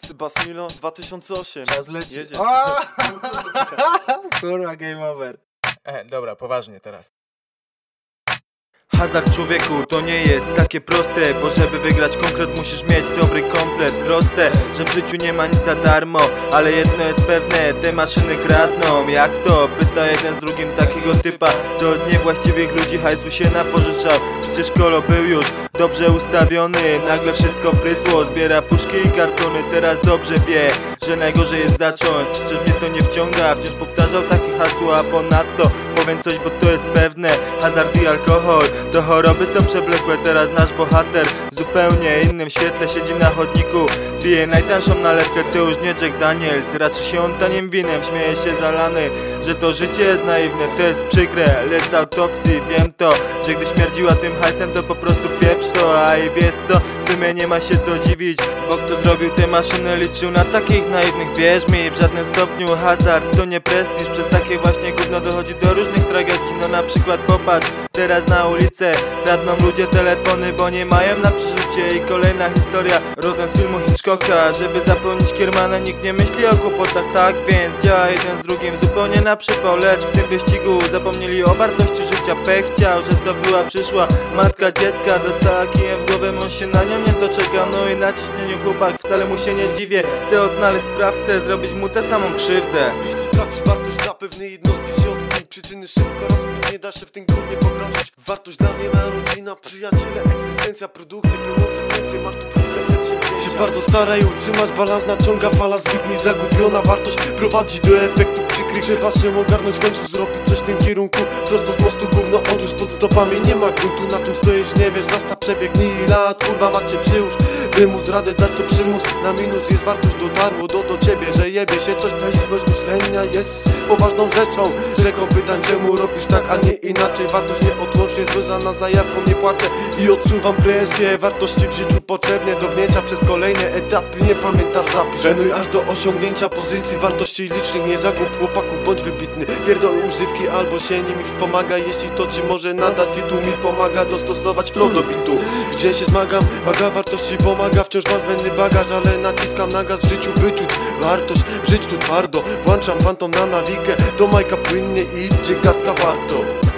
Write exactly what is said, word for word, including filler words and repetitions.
Basmilo dwa tysiące osiem. Czas leci. Jedzie. Kurwa, game over. E, dobra, poważnie teraz. Hazard, człowieku, to nie jest takie proste, bo żeby wygrać konkret musisz mieć dobry komplet. Proste, że w życiu nie ma nic za darmo, ale jedno jest pewne, te maszyny kradną. Jak to? Pyta jeden z drugim takiego typa, co od niewłaściwych ludzi hajsu się napożyczał. Przecież kolo był już dobrze ustawiony, nagle wszystko prysło, zbiera puszki i kartony. Teraz dobrze wie, że najgorzej jest zacząć, przecież mnie to nie wciąga. Wciąż powtarzał takie hasło, a ponadto powiem coś, bo to jest pewne. Hazard i alkohol to choroby są przewlekłe. Teraz nasz bohater w zupełnie innym świetle siedzi na chodniku, pije najtańszą nalewkę, to już nie Jack Daniels. Raczy się on taniem winem, śmieje się zalany, że to życie jest naiwne, to jest przykre, lecz z autopsji wiem to, że gdy śmierdziła tym hajsem, to po prostu pieprz to. A i wiesz co, w sumie nie ma się co dziwić, bo kto zrobił te maszyny liczył na takich naiwnych. Wierz mi, w żadnym stopniu hazard to nie prestiż, przez takie właśnie gówno dochodzi do różnych tragedii. No na przykład popatrz teraz na ulicę, kradną ludzie telefony, bo nie mają na przeżycie. I kolejna historia rodem z filmu Hitchcocka, żeby zapełnić kiermanę nikt nie myśli o kłopotach. Tak więc działa jeden z drugim zupełnie na przypał, lecz w tym wyścigu zapomnieli o wartości życia. Pech chciał, że to była przyszła matka dziecka, dostała kijem w głowę, on się na nią nie doczekał. No i na ciśnieniu chłopak, wcale mu się nie dziwię, chce odnaleźć sprawcę, zrobić mu tę samą krzywdę. Jeśli tracisz wartość dla pewnej jednostki się ocknij, przyczyny szybko rozkmin, nie da się w tym gównie pogrążyć. Wartość dla mnie ma rodzina, przyjaciele, egzystencja, produkcje, pełniące funkcje, masz tu próbkę przedsięwzięcia. Się bardzo staraj, utrzymasz balans, naciąga fala, zbignie zagubiona wartość prowadzi do efektu przykrych. Trzeba się ogarnąć, w końcu zrobić coś w tym kierunku, prosto z mostu gówno, otóż pod stopami nie ma gruntu. Na tym stoisz, nie wiesz, nasta przebiegnie i lat, kurwa macie przyłóż, by móc radę dać to przymus. Na minus jest wartość, dotarło do, do ciebie, że jebie się coś, treściwość myślenia jest poważną rzeczą. Rzeką pytań, czemu robisz tak, a nie inaczej. Wartość nieodłącznie związana z zajawką, nie płaczę i odsuwam presję. Wartości w życiu potrzebne do wnięcia przez kolejne etapy, nie pamiętasz zapisz. Trenuj aż do osiągnięcia pozycji wartości licznych, nie zagub chłopaków, bądź wybitny. Pierdol używki albo się nimi wspomaga, jeśli to ci może nadać tytuł, mi pomaga dostosować flow do bitu. Gdzie się zmagam, waga wartości pomaga, wciąż mam zbędny bagaż, ale naciskam na gaz w życiu, by czuć wartość, żyć tu twardo. Włączam fantom na nawikę, do majka płynnie i idzie gadka warto.